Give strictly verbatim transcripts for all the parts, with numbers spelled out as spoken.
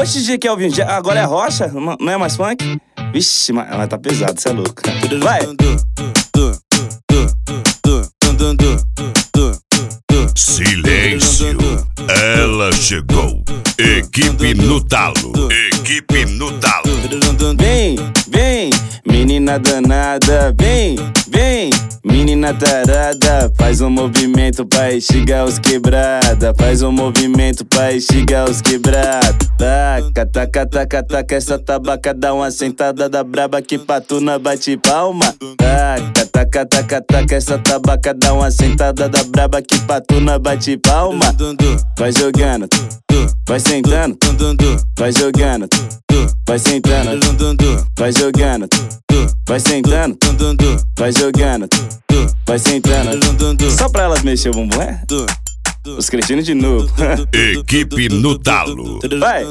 Oxe, D J Kelvin, já- agora é rocha? Não não é mais funk? Vixe, mas, mas tá pesado, cê é louco. Vai! Silêncio, ela chegou. Equipe no talo, equipe no talo. Vem, vem, menina danada, vem, vem, menina tarada. Faz um movimento pra instigar os quebrada. Faz um movimento pra instigar os quebrada. Taca, taca, taca, taca, essa tabaca dá uma sentada da braba que patuna bate palma. Taca, taca, taca, taca, essa tabaca dá uma sentada da braba que patuna bate palma. Vai jogando, vai sentando, vai jogando, vai sentando, vai jogando, vai sentando, vai jogando, vai sentando. Só pra elas mexer o bumbum, é? Os cretinos de novo. Equipe no talo. Vai!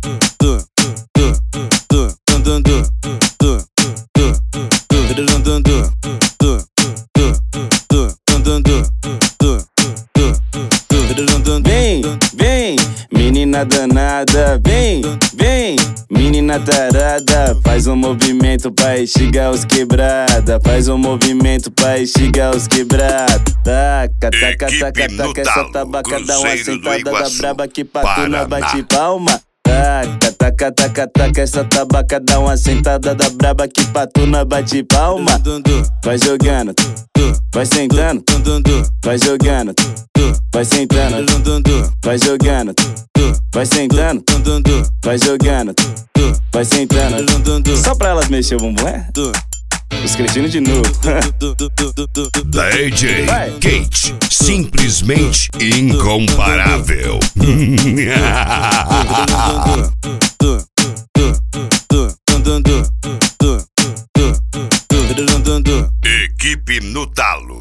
Vem, vem, menina danada, vem, vem, menina tarada. Faz um movimento pra instigar os quebrada. Faz um movimento pra instigar os quebrada. Taca, taca, taca, taca, essa tabaca dá uma sentada da braba que patuna bate palma. Taca, taca, taca, taca, essa tabaca dá uma sentada da braba que patuna bate palma. Vai jogando, vai sentando, vai jogando, vai sentando, vai jogando, vai sentando, vai jogando, vai sentando. Só pra elas mexer o bumbum, é? Os cretinos de novo. D J Vai. Kate, simplesmente incomparável. Equipe no talo.